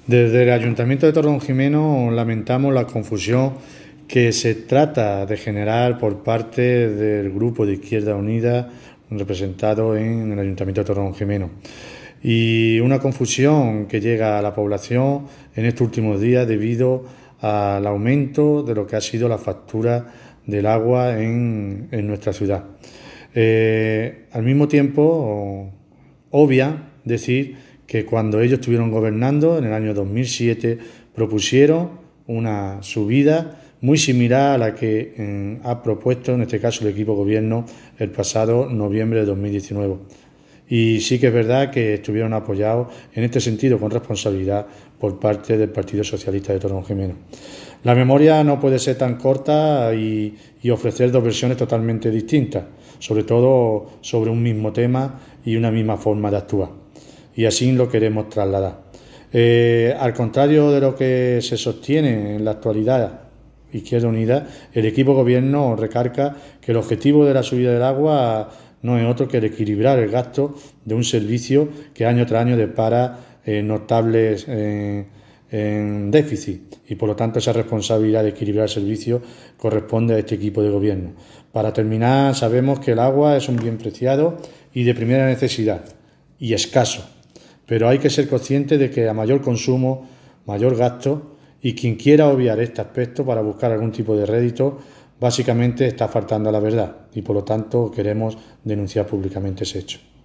Desde el Ayuntamiento de Torredonjimeno lamentamos la confusión que se trata de generar por parte del Grupo de Izquierda Unida representado en el Ayuntamiento de Torredonjimeno. Y una confusión que llega a la población en estos últimos días debido al aumento de lo que ha sido la factura del agua en nuestra ciudad. Al mismo tiempo, obvia decir que cuando ellos estuvieron gobernando, en el año 2007, propusieron una subida muy similar a la que ha propuesto, en este caso, el equipo gobierno el pasado noviembre de 2019. Y sí que es verdad que estuvieron apoyados en este sentido con responsabilidad por parte del Partido Socialista de Torredonjimeno. La memoria no puede ser tan corta y ofrecer dos versiones totalmente distintas, sobre todo sobre un mismo tema y una misma forma de actuar. Y así lo queremos trasladar. Al contrario de lo que se sostiene en la actualidad Izquierda Unida, el equipo gobierno recarga que el objetivo de la subida del agua no es otro que el equilibrar el gasto de un servicio que año tras año depara notables en déficit, y por lo tanto esa responsabilidad de equilibrar el servicio corresponde a este equipo de gobierno. Para terminar, sabemos que el agua es un bien preciado y de primera necesidad y escaso, pero hay que ser consciente de que a mayor consumo, mayor gasto, y quien quiera obviar este aspecto para buscar algún tipo de rédito, básicamente está faltando a la verdad y por lo tanto queremos denunciar públicamente ese hecho.